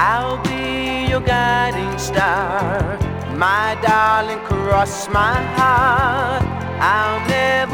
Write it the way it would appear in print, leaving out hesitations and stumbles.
I'll be your guiding star. My darling, cross my heart. I'll never